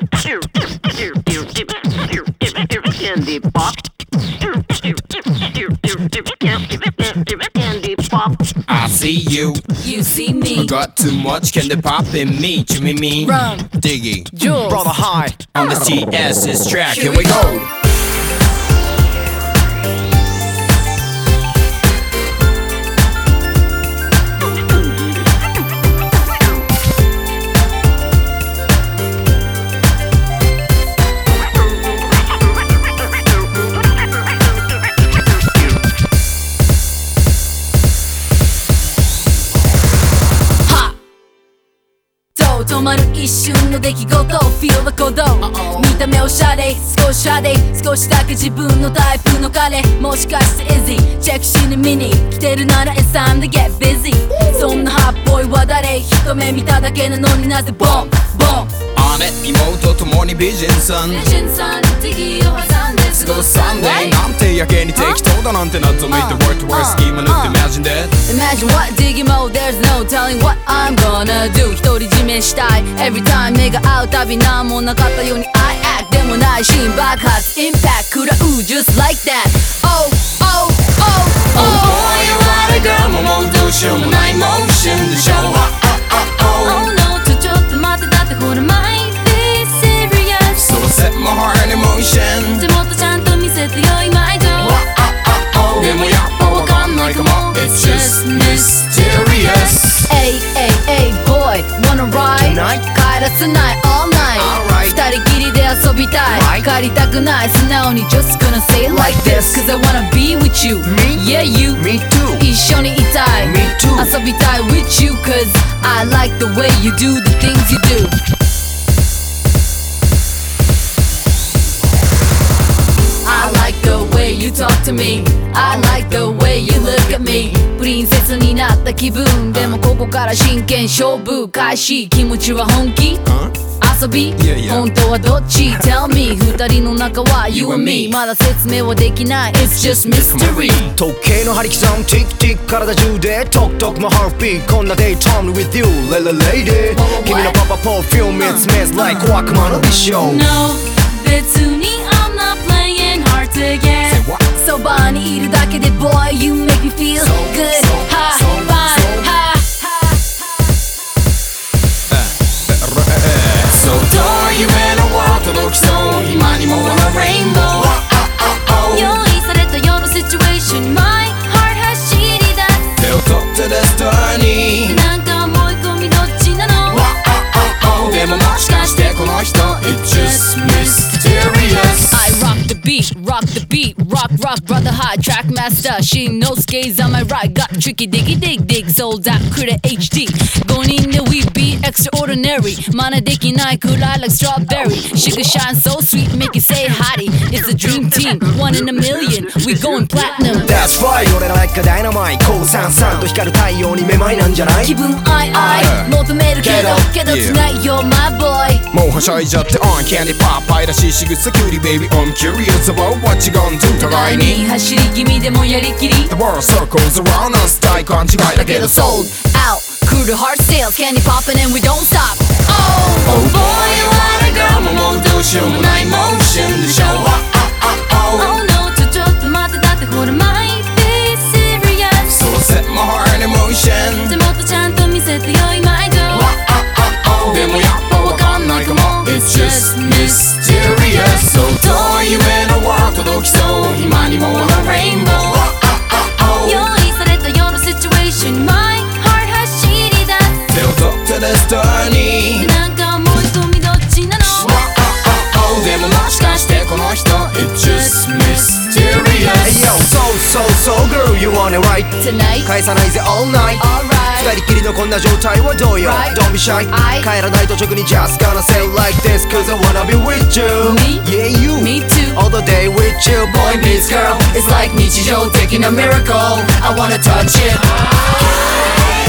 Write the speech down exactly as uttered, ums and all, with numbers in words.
Candy pop. Candy pop. I see you. You see me. Got too much candy pop in me. Jimmy me. Rum. Diggy. Jules. Brother high On the T S S track. Here Here we we go. Ha! と止まる一瞬の出来事 Feel は鼓動見た目おしゃれ少し派手少しだけ自分のタイプの彼もしかして Izzy チェックしに見に来てるなら It's time to get busy そんなハッボーイは誰一目見ただけなのになぜボンボン On it 妹ともに美人さんレジェンさん敵を挟んで過ごすサンデーなんてやけに適当だなんて謎めいて Word to word スキーマ塗って Imagine that Imagine what Diggy Mo There's no telling what I'm gonna do 独り占めしたい Every time 目が合うたびなんもなかったように I act でもないシーン爆発 Impact 食らう Just like that Oh oh oh oh boy 我がももうどうしようもないモーションでしょ Oh oh Oh no ちょちょっと待ってだってほら Might be serious So I set my heart in motion でもっとちゃんと見せてよ今いとでもやっぱわかんないかも It's just mysterious Ay ay ay boy wanna ride Tonight? 帰らせない all night Alright 二人きりで遊びたい Right 帰りたくない素直に just gonna say it like this Cause I wanna be with you Me? Yeah you Me too 一緒にいたい Me too 遊びたい with you Cause I like the way you do the things you do I like the way you talk to me I like the way you look at me プリンセスになった気分でもここから真剣勝負開始気持ちは本気 Huh? 遊び Yeah, yeah. 本当はどっち Tell me 二人の中は You and me まだ説明はできない It's just mystery 時計の針刻むティックティック体中でトクトクもハーフビートこんな Daytime with you Lady Lady What? 君のパパポーフューム It's mess like 小悪魔の美少 No 別に I'm not playing hard to get Say what? そばにいるだけで Boy you make me feel So, good so, Ha so, fine so. ha So 遠い夢のワールド届きそう今にも on a rainbow 用意されたようなシチュエーション My heart 走り出す手を取ってデストニーなんか思い込みどっちなのでももしかしてこの人 It's just mysterious I rock the beat, rock the beat, rock, rock, brother high track master. She knows skates on my right, got tricky diggy dig dig, sold out, critter H D. Going in the we be extraordinary. Mana deki nai kurai like strawberry. Sugar shine so sweet, make you say hottie. It's a dream team, one in a million. We going platinum. That's right 俺ら like a dynamite 高三三と光る太陽にめまいなんじゃない気分アイアイ求めるけどけど tonight you're my boy もうはしゃいじゃって on candy pop 愛らしい仕草キュリー baby I'm curious about what you gonna do 互いに走り気味でもやりきり The world circles around us 大勘違いだけど sold out crew to heart sales candy popping and we don't stop oh Oh boy 我がももうどうしようもないモーションでしょ oh no ちょちょっと待ってだってほら might be serious So I set my heart in motion でもっとちゃんと見せてよ今いとでもやっぱわかんないかも It's just mysterious So 遠い夢のワールド届きそう今にも on a rainbow 用意されたようなシチュエーション My heart 走り出す手を取ってデストニーなんか思い込みどっちなのでももしかしてこの人 It's just mysterious Hey yo so so so girl you want it right Tonight 返さないぜ all night alright 二人きりのこんな状態はどうよ Right. Don't be shy I 帰らないと直に just gonna say it like this Cause I wanna be with you Me? Yeah you Me too All the day with you Boy meets girl It's like 日常的な miracle I wanna touch it